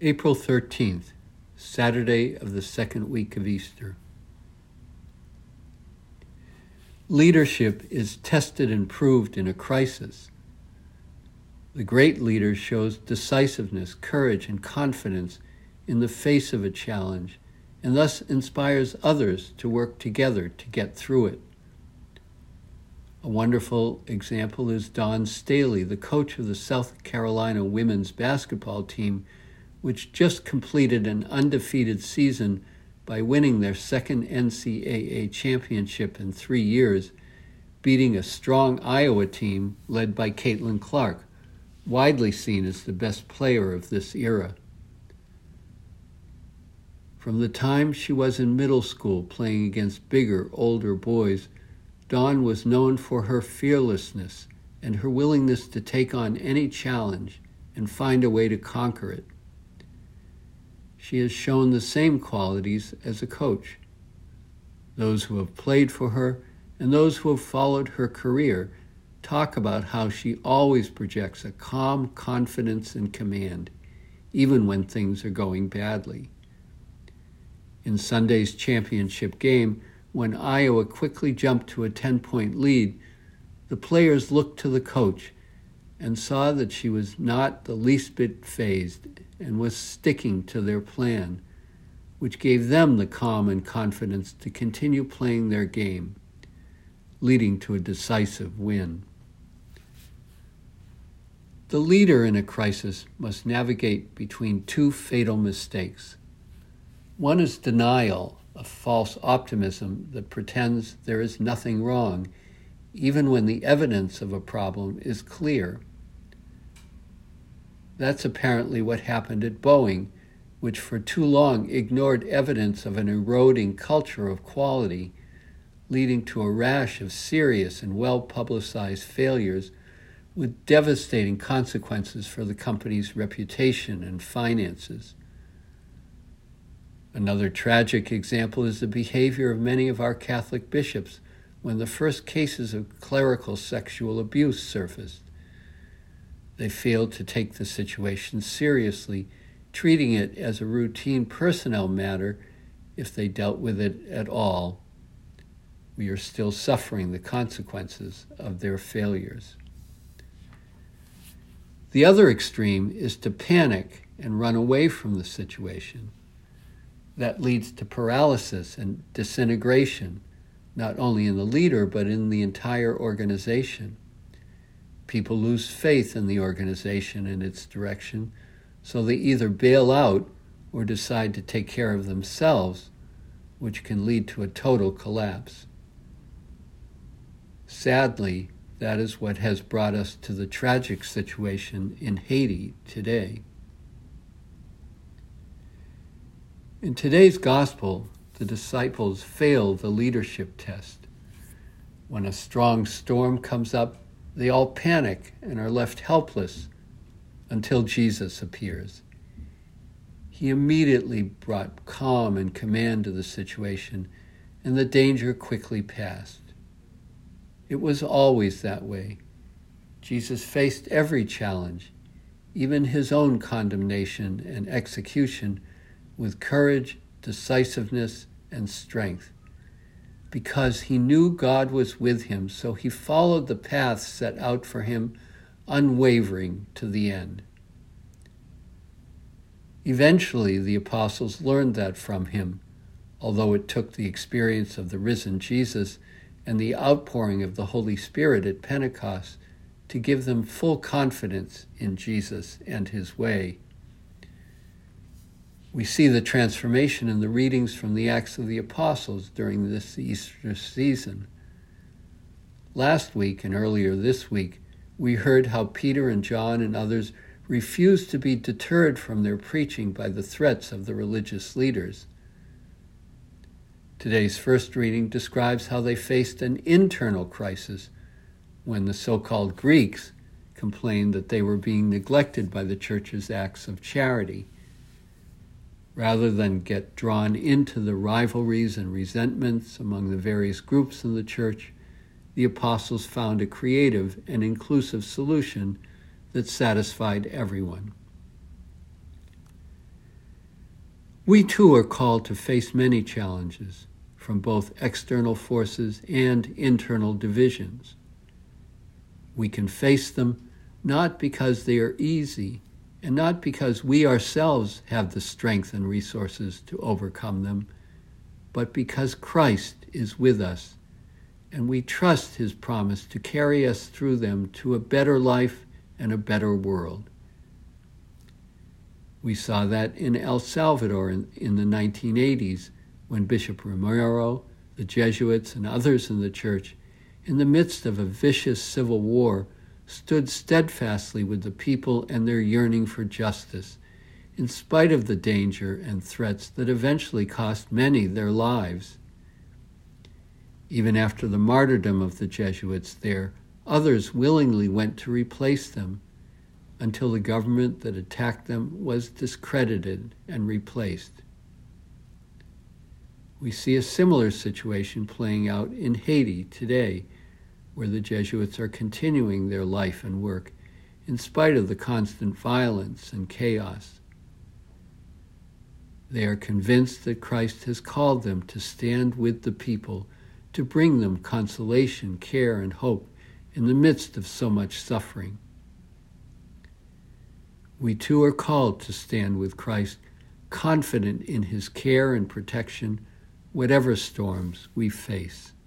April 13th, Saturday of the second week of Easter. Leadership is tested and proved in a crisis. The great leader shows decisiveness, courage, and confidence in the face of a challenge, and thus inspires others to work together to get through it. A wonderful example is Dawn Staley, the coach of the South Carolina women's basketball team, which just completed an undefeated season by winning their second NCAA championship in 3 years, beating a strong Iowa team led by Caitlin Clark, widely seen as the best player of this era. From the time she was in middle school playing against bigger, older boys, Dawn was known for her fearlessness and her willingness to take on any challenge and find a way to conquer it. She has shown the same qualities as a coach. Those who have played for her and those who have followed her career talk about how she always projects a calm confidence and command, even when things are going badly. In Sunday's championship game, when Iowa quickly jumped to a 10-point lead, the players looked to the coach and saw that she was not the least bit fazed and was sticking to their plan, which gave them the calm and confidence to continue playing their game, leading to a decisive win. The leader in a crisis must navigate between two fatal mistakes. One is denial, a false optimism that pretends there is nothing wrong, even when the evidence of a problem is clear. That's apparently what happened at Boeing, which for too long ignored evidence of an eroding culture of quality, leading to a rash of serious and well-publicized failures with devastating consequences for the company's reputation and finances. Another tragic example is the behavior of many of our Catholic bishops when the first cases of clerical sexual abuse surfaced. They failed to take the situation seriously, treating it as a routine personnel matter if they dealt with it at all. We are still suffering the consequences of their failures. The other extreme is to panic and run away from the situation. That leads to paralysis and disintegration, not only in the leader, but in the entire organization. People lose faith in the organization and its direction, so they either bail out or decide to take care of themselves, which can lead to a total collapse. Sadly, that is what has brought us to the tragic situation in Haiti today. In today's gospel, the disciples fail the leadership test. When a strong storm comes up, they all panic and are left helpless until Jesus appears. He immediately brought calm and command to the situation, and the danger quickly passed. It was always that way. Jesus faced every challenge, even his own condemnation and execution, with courage, decisiveness, and strength. Because he knew God was with him, so he followed the path set out for him, unwavering to the end. Eventually, the apostles learned that from him, although it took the experience of the risen Jesus and the outpouring of the Holy Spirit at Pentecost to give them full confidence in Jesus and his way. We see the transformation in the readings from the Acts of the Apostles during this Easter season. Last week and earlier this week, we heard how Peter and John and others refused to be deterred from their preaching by the threats of the religious leaders. Today's first reading describes how they faced an internal crisis when the so-called Greeks complained that they were being neglected by the church's acts of charity. Rather than get drawn into the rivalries and resentments among the various groups in the church, the apostles found a creative and inclusive solution that satisfied everyone. We too are called to face many challenges from both external forces and internal divisions. We can face them not because they are easy and not because we ourselves have the strength and resources to overcome them, but because Christ is with us and we trust his promise to carry us through them to a better life and a better world. We saw that in El Salvador in the 1980s when Bishop Romero, the Jesuits, and others in the church, in the midst of a vicious civil war, stood steadfastly with the people and their yearning for justice, in spite of the danger and threats that eventually cost many their lives. Even after the martyrdom of the Jesuits there, others willingly went to replace them until the government that attacked them was discredited and replaced. We see a similar situation playing out in Haiti today, where the Jesuits are continuing their life and work in spite of the constant violence and chaos. They are convinced that Christ has called them to stand with the people, to bring them consolation, care, and hope in the midst of so much suffering. We too are called to stand with Christ, confident in his care and protection, whatever storms we face.